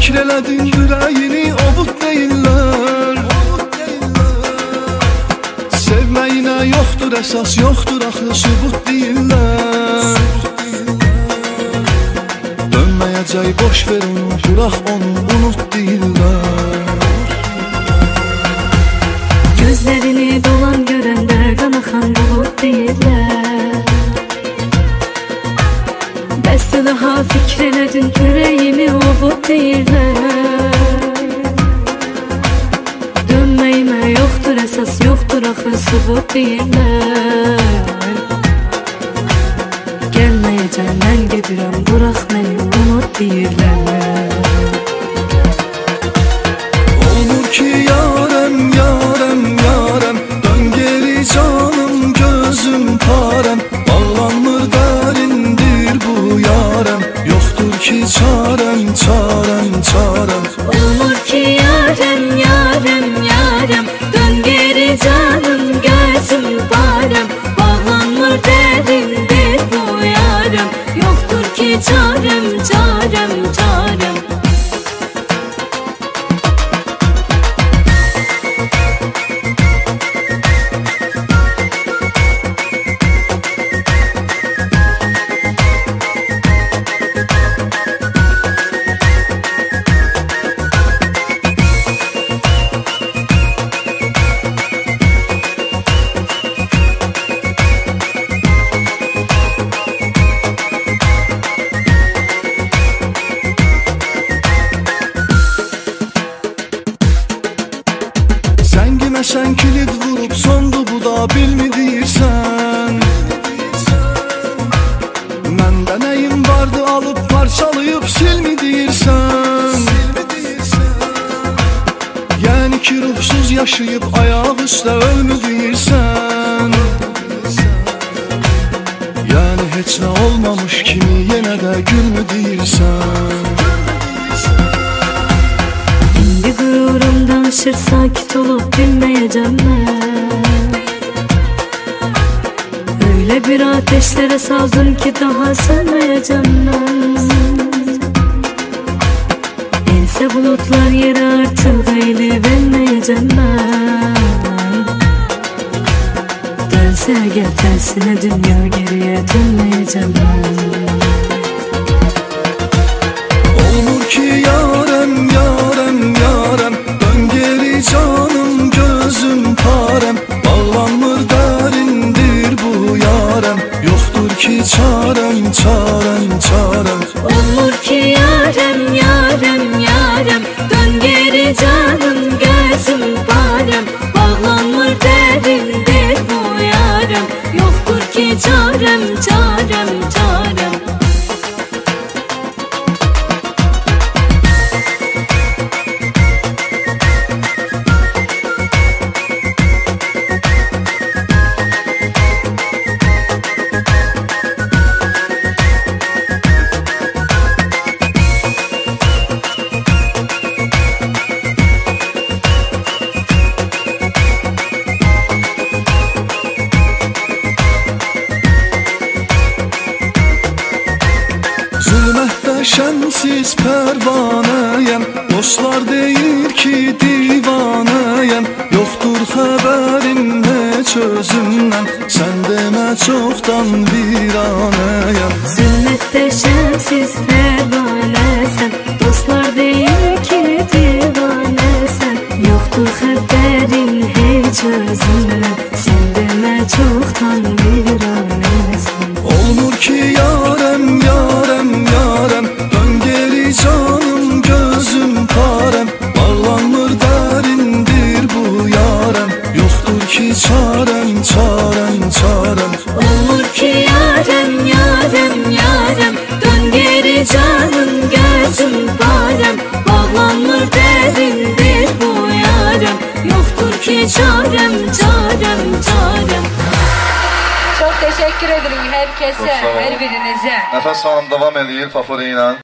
fikr elədin ürəyini, ovut deyirlər. Sevməyinə yoxdur əsas, yoxdur axı sübut deyirlər. Dönməyəcək, boş ver onu, bırax onu, unut deyirlər. Gözlərini dolan görəndə qanaxan bulut deyirlər. Bəsdə daha fikr elədin ürəyimi, ovut deyirlər. Dönməyimə yoxdur əsas, yoxdur axı sübut deyirlər. Gəlməyəcəm, mən gedirəm, bırax məni, unut deyirlər. Olur ki yarəm, yarəm, yarəm, dön geri canım, gözüm parəm. Bağlanmır dərindir bu yarəm, yoxdur ki çarəm, çarəm, çarəm. Olur ki yarəm, yarəm, yarəm, dön geri canım, gözüm parəm. Bağlanmır dərindir bu yarəm, yoxdur ki çarəm, çarəm, çarəm. Sən kilit vurub sondu bu da bilmi deyirsən. Məndə nəyim vardı alıb parçalayıb silmi deyirsən. Yəni ki ruhsuz yaşayıb ayaq üstə ölmü deyirsən. Yəni heç nə olmamış kimi yenə də gülmü deyirsən. İndi qürurumdan aşır, sakit olub bilməyəcəm mən. Öyle bir ateşlere saldım ki daha sönməyəcəm mən. Ensə bulutlar yeri artıq eylib enməyəcəm mən. Dönsə əgər tərsinə dünya geriyə dönməyəcəm mən. Olur ki yarəm, yarəm, yarəm, dön geri canım, gözüm parəm. Bağlanmır dərindir bu yarəm, yoxdur ki çarəm, çarəm, çarəm. Olur ki yarəm, yarəm, yarəm, dön geri canım, gözüm parəm. Bağlanmır dərindir bu yarəm, yoxdur ki çarəm, çarəm, çarəm. Şənsiz pərvanəyəm, dostlar deyir ki divanəyəm. Yoxdur xəbərin heç özümdən, sən demə çoxdan viranəyəm. Zülmətdə şənsiz pərvanəsən, dostlar deyir ki divanəsən. Yoxdur xəbərin heç özümdən, sən demə çoxdan viranəsən. Olmur ki yarəm, yarəm, yarəm, dön geri canım, gözüm parəm. Bağlanmır dərindir bu yarəm, yoxdur ki çarəm, çarəm, çarəm. Olur ki yarəm, yarəm, yarəm, dön geri canım, gözüm parəm. Bağlanmır dərindir bu yarəm, yoxdur ki çarəm, çarəm, çarəm. Çok teşekkür ederim herkese, her birinize. Nəfəs xanım davam edir favori ilə.